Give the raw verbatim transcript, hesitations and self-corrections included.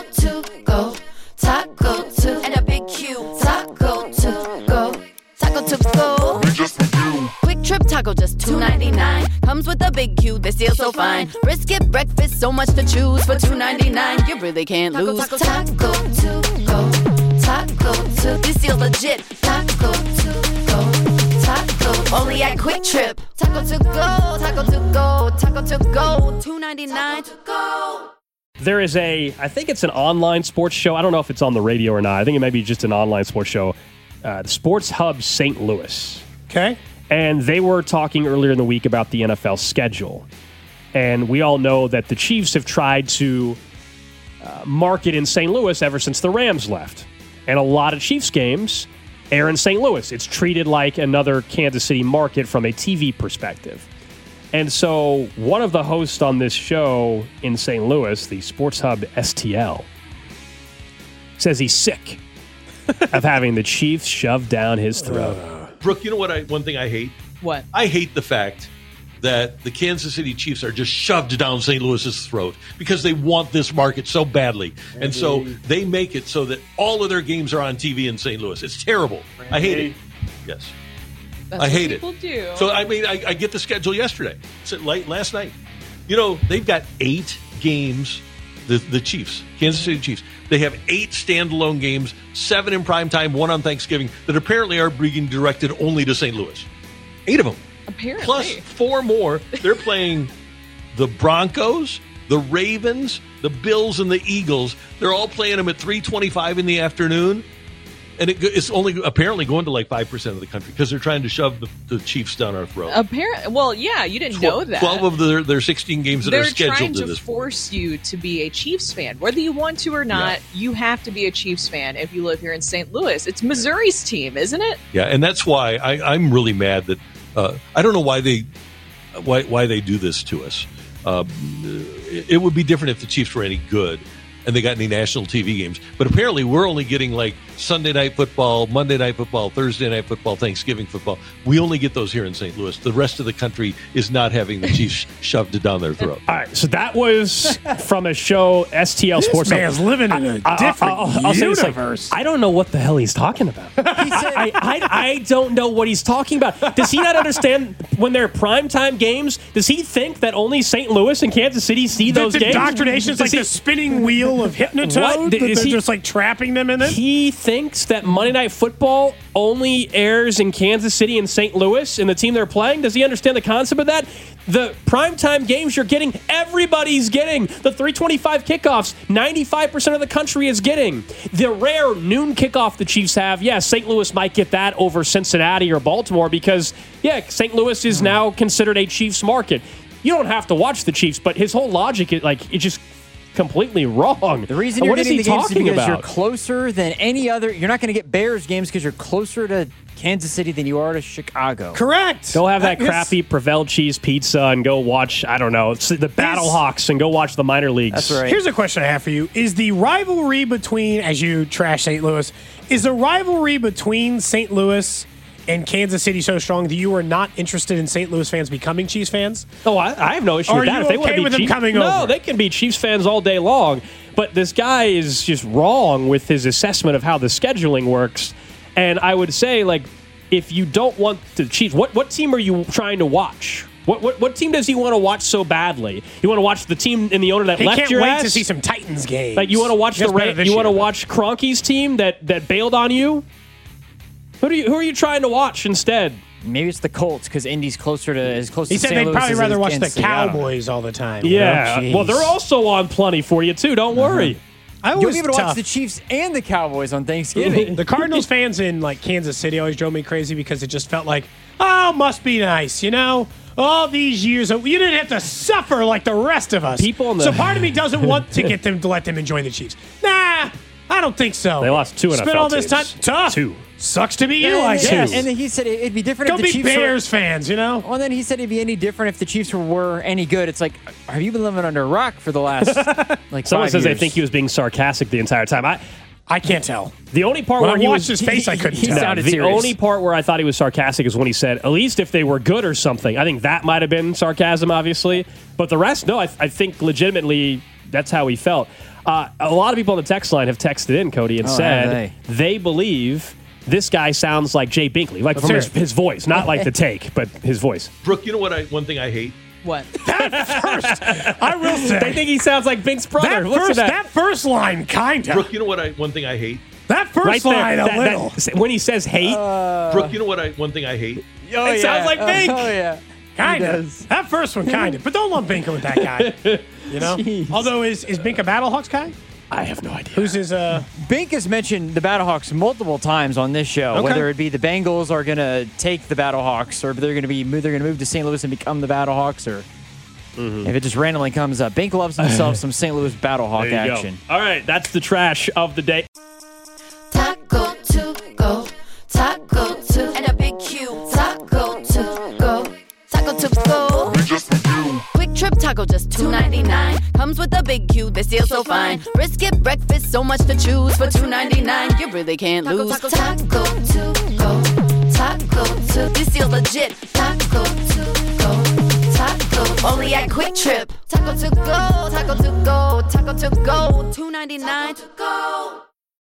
to go, taco to, and a big Q. Taco to go, taco to go. Quick Trip Taco, just two ninety-nine. Comes with a big Q, they seal so fine. Brisket breakfast, so much to choose for two ninety-nine. You really can't lose. Taco, taco, taco to go, taco to. This seal's legit. Taco to go, taco. Only at Quick Trip. Taco to go, taco to go, taco to go. two ninety-nine to go. There is a, I think it's an online sports show. I don't know if it's on the radio or not. I think it may be just an online sports show. Uh, the Sports Hub Saint Louis. Okay. And they were talking earlier in the week about the N F L schedule. And we all know that the Chiefs have tried to uh, market in Saint Louis ever since the Rams left. And a lot of Chiefs games air in Saint Louis. It's treated like another Kansas City market from a T V perspective. And so one of the hosts on this show in Saint Louis, the Sports Hub S T L, says he's sick of having the Chiefs shoved down his throat. Uh, Brooke, you know what? I one thing I hate? What? I hate the fact that the Kansas City Chiefs are just shoved down Saint Louis's throat because they want this market so badly. Randy. And so they make it so that all of their games are on T V in Saint Louis. It's terrible. Randy. I hate it. Yes. That's I hate what people it. do. So, I mean, I, I get the schedule yesterday. So, late last night. You know, they've got eight games, the, the Chiefs, Kansas City Chiefs. They have eight standalone games, seven in primetime, one on Thanksgiving, that apparently are being directed only to Saint Louis. Eight of them. Apparently. Plus four more. They're playing the Broncos, the Ravens, the Bills, and the Eagles. They're all playing them at three twenty-five in the afternoon. And it, it's only apparently going to like five percent of the country because they're trying to shove the, the Chiefs down our throat. Apparently, well, yeah, you didn't know that. twelve of their, their sixteen games that they're are scheduled trying to to this force point. You to be a Chiefs fan. Whether you want to or not, yeah. you have to be a Chiefs fan if you live here in Saint Louis. It's Missouri's team, isn't it? Yeah, and that's why I, I'm really mad that uh, I don't know why they why why they do this to us. Uh, it, it would be different if the Chiefs were any good and they got any national T V games. But apparently we're only getting like Sunday night football, Monday night football, Thursday night football, Thanksgiving football. We only get those here in Saint Louis. The rest of the country is not having the Chiefs shoved down their throat. All right, so that was from a show, S T L this Sports. This man's living in a I, different I, I'll, I'll universe. Say like, I don't know what the hell he's talking about. he said, I, I, I don't know what he's talking about. Does he not understand when they're primetime games? Does he think that only Saint Louis and Kansas City see those the games? Indoctrination is like he, the spinning wheel of Hypnotoad. What? That they're he, just like trapping them in it? He thinks that Monday Night Football only airs in Kansas City and Saint Louis and the team they're playing. Does he understand the concept of that? The primetime games you're getting, everybody's getting. The three twenty-five kickoffs, ninety-five percent of the country is getting. The rare noon kickoff the Chiefs have, yeah, Saint Louis might get that over Cincinnati or Baltimore because, yeah, Saint Louis is now considered a Chiefs market. You don't have to watch the Chiefs, but his whole logic, is like, it just completely wrong. The reason you're what getting is the he games is talking because about? You're closer than any other. You're not going to get Bears games because you're closer to Kansas City than you are to Chicago. Correct. Go have that, that crappy Provel cheese pizza and go watch, I don't know, the Battlehawks and go watch the minor leagues. That's right. Here's a question I have for you. Is the rivalry between, as you trash Saint Louis, is the rivalry between Saint Louis and Kansas City so strong that you are not interested in Saint Louis fans becoming Chiefs fans? Oh, I, I have no issue Are with that. you If they okay want to be with them Chiefs, coming no, over? they can be Chiefs fans all day long. But this guy is just wrong with his assessment of how the scheduling works. And I would say, like, if you don't want the Chiefs, what, what team are you trying to watch? What, what what team does he want to watch so badly? You want to watch the team and the owner that he left can't your wait ass? to see some Titans games. Like, you want to watch the Ra- you want to watch Kroenke's team that, that bailed on you? Who do you who are you trying to watch instead? Maybe it's the Colts because Indy's closer to as close he to said Saint they'd Louis probably as rather watch Kansas the City. Cowboys all the time. Yeah. Oh, well, they're also on plenty for you, too. Don't worry. Uh-huh. I always You'll be able to tough. watch the Chiefs and the Cowboys on Thanksgiving. The Cardinals fans in like Kansas City always drove me crazy because it just felt like, oh, must be nice, you know? All these years, of, you didn't have to suffer like the rest of us. People in the- so part of me doesn't want to get them to let them enjoy the Chiefs. Nah, I don't think so. They lost two N F L Spent all this time. teams. Tough. Two. Sucks to be you, and, I and, guess. and then he said it'd be different Go if the be Chiefs Bears were, fans, you know? Well, then he said it'd be any different if the Chiefs were, were any good. It's like, have you been living under a rock for the last like Someone five says years? they think he was being sarcastic the entire time. I I can't tell. The only part when where I he watched was, his face, I couldn't he tell. sounded the serious. only part where I thought he was sarcastic is when he said, at least if they were good or something. I think that might have been sarcasm, obviously. But the rest, no, I, I think legitimately that's how he felt. Uh, a lot of people on the text line have texted in, Cody, and Oh, said have they? they believe this guy sounds like Jay Binkley, like from his, his voice, not like the take, but his voice. Brooke, you know what? I one thing I hate. What? I will say. They think he sounds like Bink's brother. That Listen first, to that. that first line, kind of. Brooke, you know what? I one thing I hate. That first Right there, line, that- a little. that- when he says hate, Brooke, you know what? I one thing I hate. Oh, it sounds like Bink. Oh, yeah. Kind He of. does. That first one, kind of. But don't lump Binka with that guy. You know? Jeez. Although, is, is Bink a Battlehawks guy? I have no idea. Who's his, uh... Bink has mentioned the Battlehawks multiple times on this show. Okay. Whether it be the Bengals are going to take the Battlehawks, or they're going to be they're going to move to Saint Louis and become the Battlehawks, or Mm-hmm. if it just randomly comes up. Bink loves himself some Saint Louis Battlehawk There you action. go. All right, that's the trash of the day. Taco to go, taco to, and a big Q. Taco to go, taco to go. Quick Trip Taco just two ninety-nine. Comes with a big Q, they steal so fine. Brisket breakfast, so much to choose for two ninety-nine. You really can't lose. Taco, taco to go, taco to. This deal's legit. Taco to go, taco. Only at Quick Trip. Taco to go, taco to go, taco to go. two ninety-nine to go.